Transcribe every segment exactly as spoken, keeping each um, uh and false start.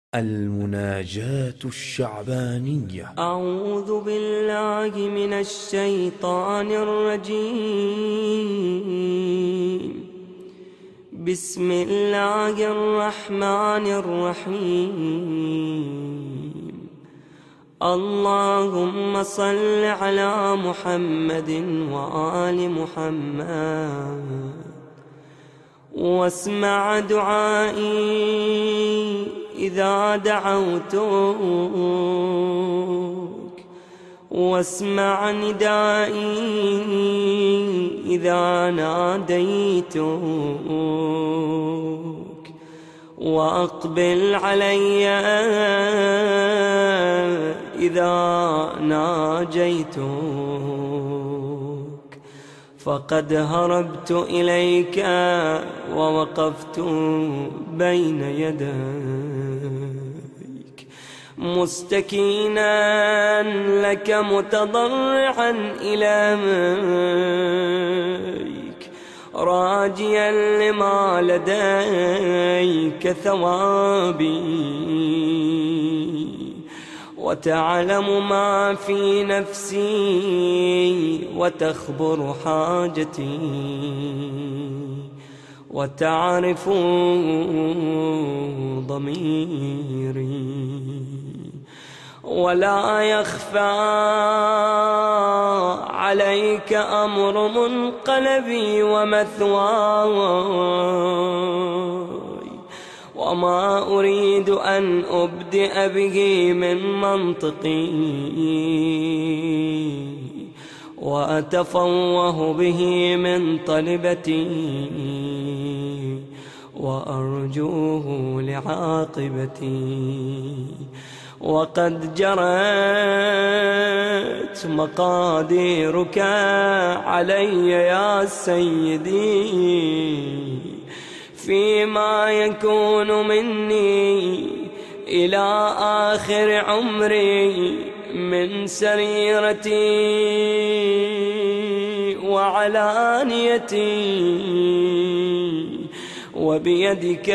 المناجاة الشعبانية. أعوذ بالله من الشيطان الرجيم. بسم الله الرحمن الرحيم. اللهم صل على محمد وآل محمد واسمع دعائي إذا دعوتك، واسمع ندائي إذا ناديتك، وأقبل علي إذا ناجيتك، فقد هربت إليك ووقفت بين يديك مستكينا لك متضرعا إليك، راجيا لما لديك ثوابي، وتعلم ما في نفسي وتخبر حاجتي، وتعرف ضميري، ولا يخفى عليك أمر منقلبي ومثواي، وما أريد أن أبدئ به من منطقي، وأتفوه به من طلبتي، وأرجوه لعاقبتي، وقد جرت مقاديرك علي يا سيدي، فيما يكون مني إلى آخر عمري من سريرتي وعلانيتي، وبيدك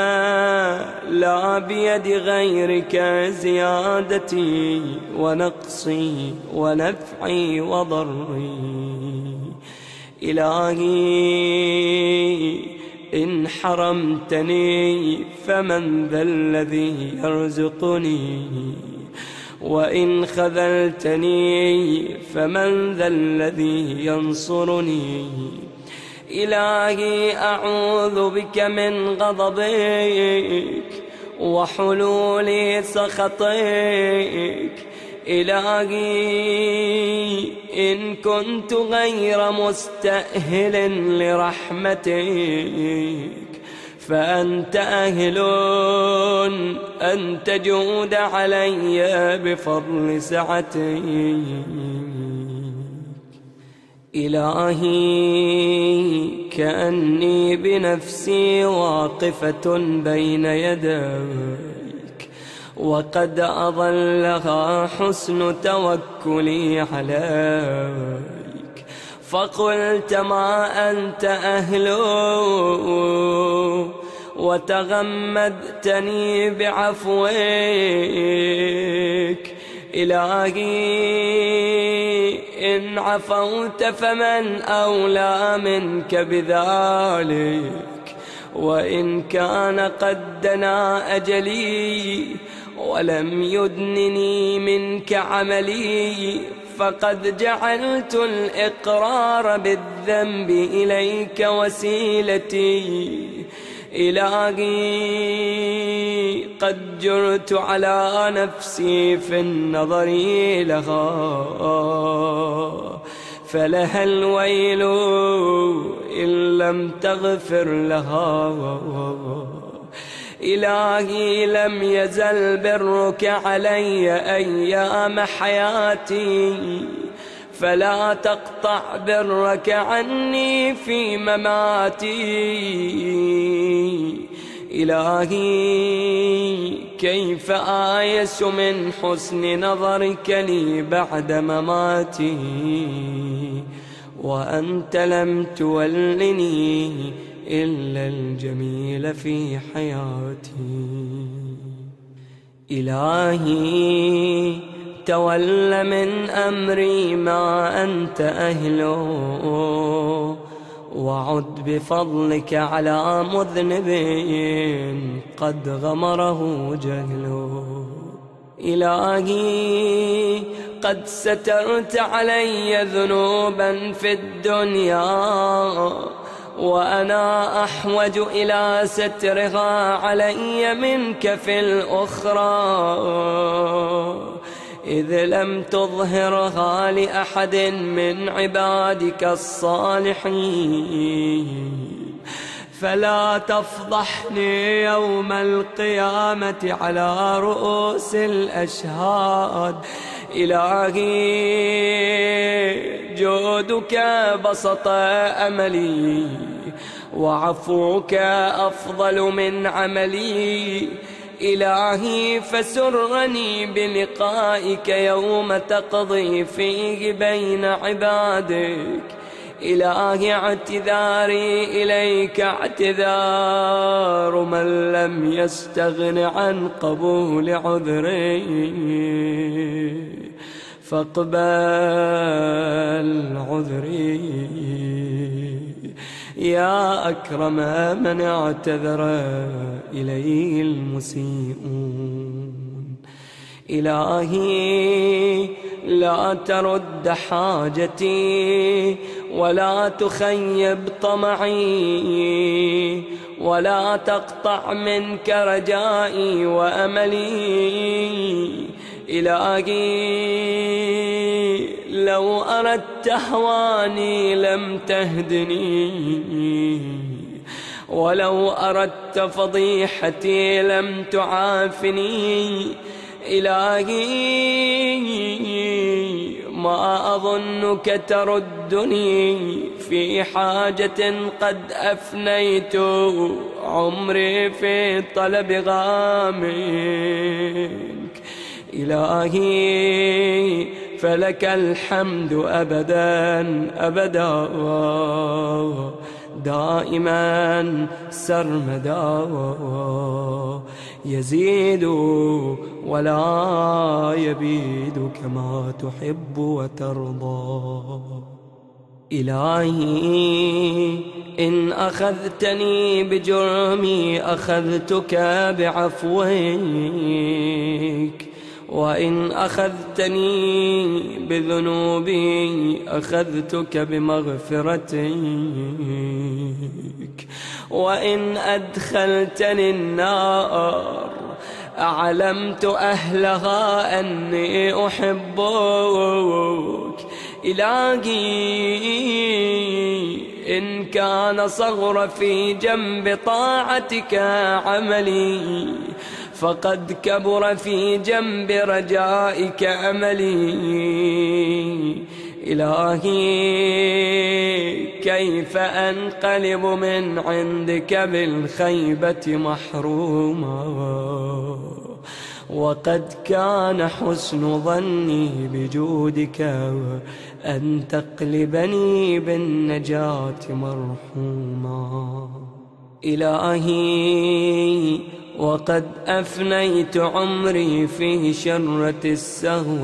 لا بيد غيرك زيادتي ونقصي ونفعي وضري. إلهي إن حرمتني فمن ذا الذي يرزقني، وإن خذلتني فمن ذا الذي ينصرني. إلهي أعوذ بك من غضبك وحلول سخطك. إلهي إن كنت غير مستأهل لرحمتك فأنت أهل أن تجود علي بفضل سعتك. إلهي كأني بنفسي واقفة بين يديك، وقد أضلها حسن توكلي عليك، فقلت ما أنت أهله وتغمدتني بعفوك. إلهي إن عفوت فمن أولى منك بذلك، وإن كان قد دنا أجلي ولم يدنني منك عملي، فقد جعلت الإقرار بالذنب إليك وسيلتي. إلهي قد جرت على نفسي في النظر لها، فلها الويل إن لم تغفر لها. إلهي لم يزل برك علي أيام حياتي، فلا تقطع برك عني في مماتي. إلهي كيف آيس من حسن نظرك لي بعد مماتي، وأنت لم تولني إلا الجميل في حياتي. إلهي تول من أمري ما أنت أهله، وعد بفضلك على مذنب قد غمره جهله. إلهي قد سترت علي ذنوبا في الدنيا، وأنا أحوج إلى سترها علي منك في الأخرى، إذ لم تظهرها لأحد من عبادك الصالحين، فلا تفضحني يوم القيامة على رؤوس الأشهاد. إلهي جودك بسط أملي، وعفوك أفضل من عملي. إلهي فسرني بلقائك يوم تقضي فيه بين عبادك. إلهي اعتذاري إليك اعتذار من لم يستغن عن قبول عذري، فاقبل عذري يا أكرم من اعتذر إليه المسيئون. إلهي لا ترد حاجتي، ولا تخيب طمعي، ولا تقطع منك رجائي وأملي. إلهي لو أردت هواني لم تهدني، ولو أردت فضيحتي لم تعافني. إلهي ما أظنك تردني في حاجة قد أفنيت عمري في طلب غامك. إلهي فلك الحمد أبدا أبدا دائما سرمدا، يزيد ولا يبيد كما تحب وترضى. إلهي إن أخذتني بجرمي أخذتك بعفوك، وإن أخذتني بذنوبي أخذتك بمغفرتك، وإن أدخلتني النار أعلمت أهلها أني أحبك. إلهي إن كان صغر في جنب طاعتك عملي، فقد كبر في جنب رجائك أملي. إلهي كيف أنقلب من عندك بالخيبة محروما، وقد كان حسن ظني بجودك أن تقلبني بالنجاة مرحوما. إلهي وقد أفنيت عمري في شرة السهو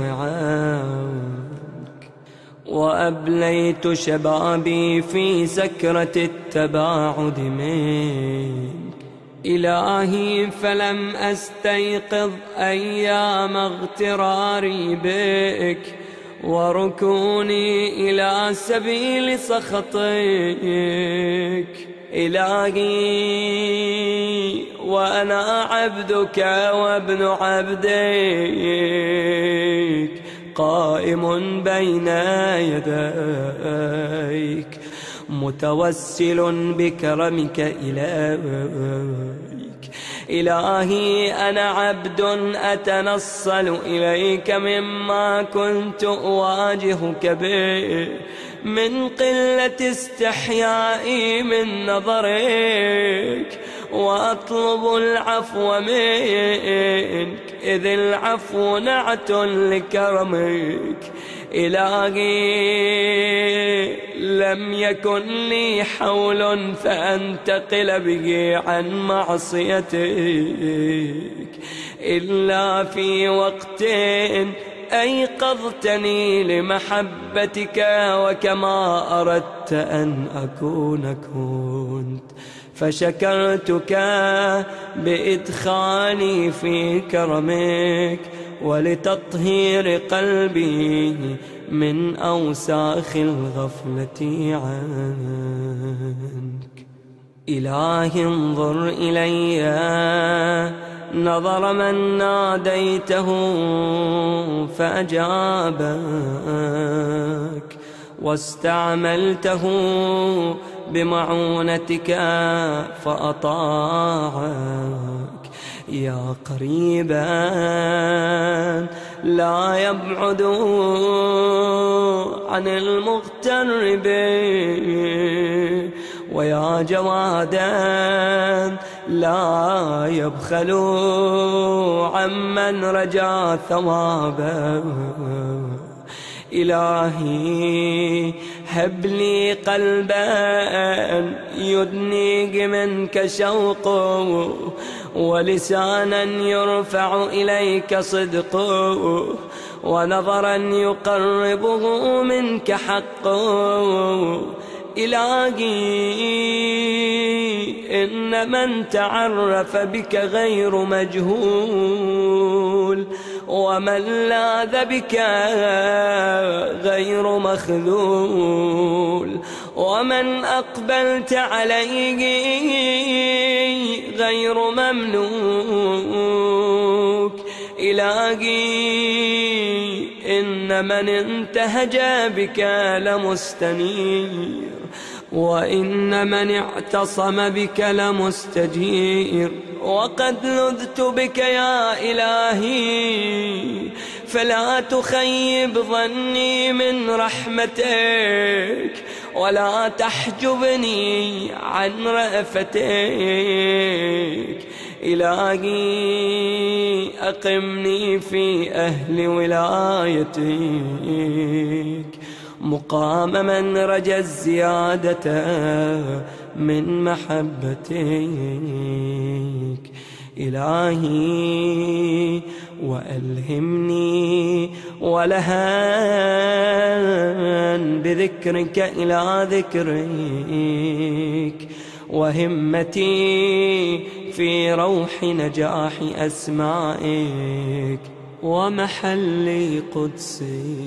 عنك، وأبليت شبابي في سكرة التباعد منك. إلهي فلم أستيقظ أيام اغتراري بك وركوني إلى سبيل سخطك. إلهي وأنا عبدك وابن عبدك قائم بين يديك متوسل بكرمك إليك. إلهي أنا عبد أتنصل إليك مما كنت أواجهك به من قلة استحيائي من نظرك، وأطلب العفو منك. إذ العفو نعت لكرمك. إلهي لم يكن لي حول فأنتقل به عن معصيتك إلا في وقت أيقظتني لمحبتك، وكما أردت أن أكون كنت، فشكرتك بإدخالي في كرمك ولتطهير قلبي من أوساخ الغفلة عنك. إلهي انظر إلي نظر من ناديته فأجابك، واستعملته بمعونتك فأطاعك. يا قريبا لا يبعد عن المغترب، ويا جوادا لا يبخل عمن رجا ثوابه. إلهي هب لي قلبا يدنيك منك شوقه، ولسانا يرفع إليك صدقه، ونظرا يقربه منك حقه. إلهي إن من تعرف بك غير مجهول، ومن لاذ بك غير مخذول، ومن أقبلت عليه غير مملوك. إلهي إن من انتهج بك لمستنير، وإن من اعتصم بك لمستجير. وقد لذت بك يا إلهي، فلا تخيب ظني من رحمتك، ولا تحجبني عن رأفتك. إلهي أقمني في أهل ولايتك، مقام من رجا الزيادة من محبتك. إلهي وألهمني ولهان بذكرك إلى ذكرك، وهمتي في روح نجاح أسمائك ومحل قدسك.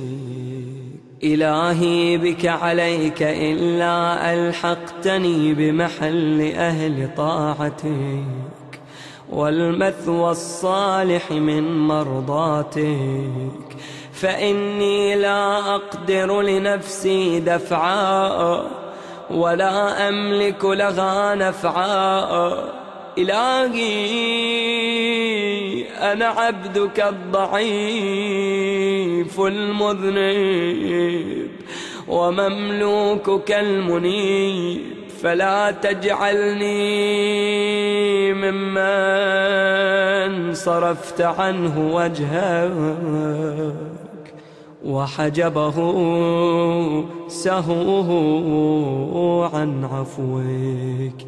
إلهي بك عليك إلا ألحقتني بمحل أهل طاعتك، والمثوى الصالح من مرضاتك. فإني لا أقدر لنفسي دفعا، ولا أملك لها نفعا. إلهي أنا عبدك الضعيف المذنب، ومملوكك المنيب، فلا تجعلني ممن صرفت عنه وجهك وحجبه سهوه عن عفوك.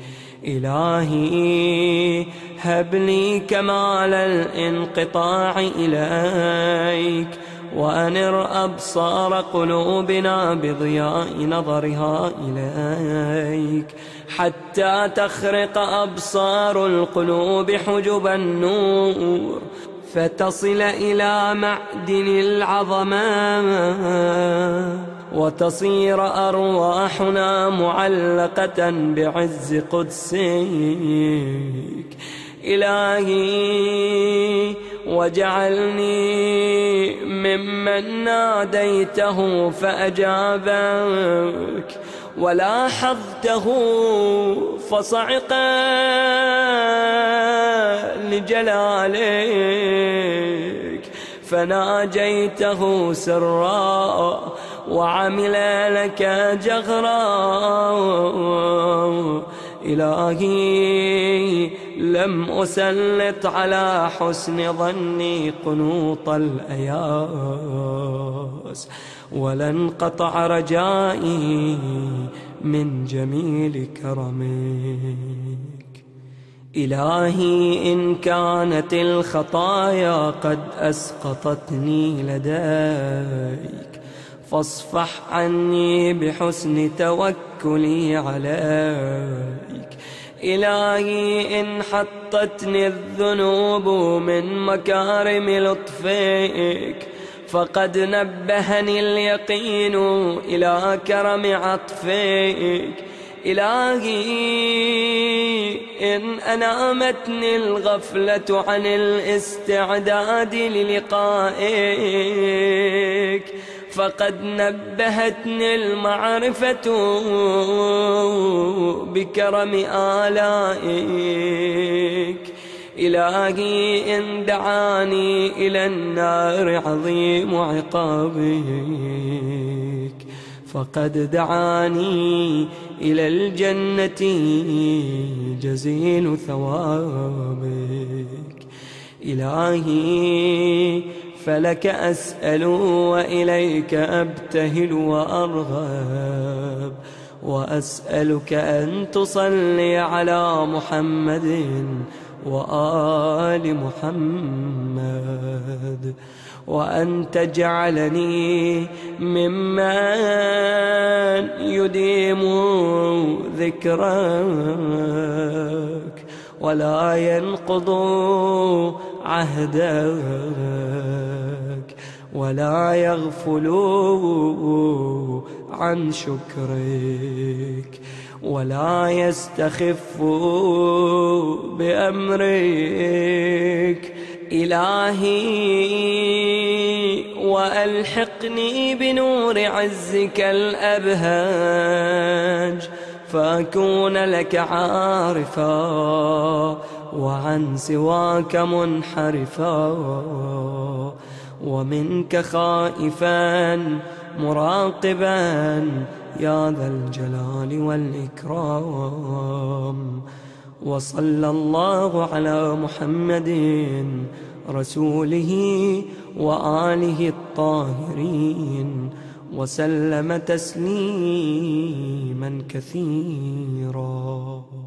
إلهي هب لي كمال الانقطاع إليك، وأنر أبصار قلوبنا بضياء نظرها إليك، حتى تخرق أبصار القلوب حجب النور، فتصل إلى معدن العظمة، وتصير أرواحنا معلقة بعز قدسك. إلهي وجعلني ممن ناديته فأجابك، ولاحظته فصعق لجلالك، فناجيته سرا وعمل لك جهرا. إلهي لم أسلط على حسن ظني قنوط الأياس، ولا انقطع رجائي من جميل كرمك. إلهي إن كانت الخطايا قد أسقطتني لديك فاصفح عني بحسن توكلي عليك. إلهي إن حطتني الذنوب من مكارم لطفك فقد نبهني اليقين إلى كرم عطفك. إلهي إن أنامتني الغفلة عن الاستعداد للقائك فقد نبهتني المعرفة بكرم آلائك. إلهي إن دعاني إلى النار عظيم عقابك فقد دعاني إلى الجنة جزيل ثوابك. إلهي فلك أسأل وإليك أبتهل وأرغب، وأسألك أن تصلي على محمد وآل محمد، وأن تجعلني ممن يديم ذكرك ولا ينقض عهدك ولا يغفل عن شكرك ولا يستخف بأمرك. إلهي وألحقني بنور عزك الأبهاج فأكون لك عارفا وعن سواك منحرفا، ومنك خائفا مراقبا يا ذا الجلال والإكرام. وصلى الله على محمد رسوله وآله الطاهرين وسلم تسليما كثيرا.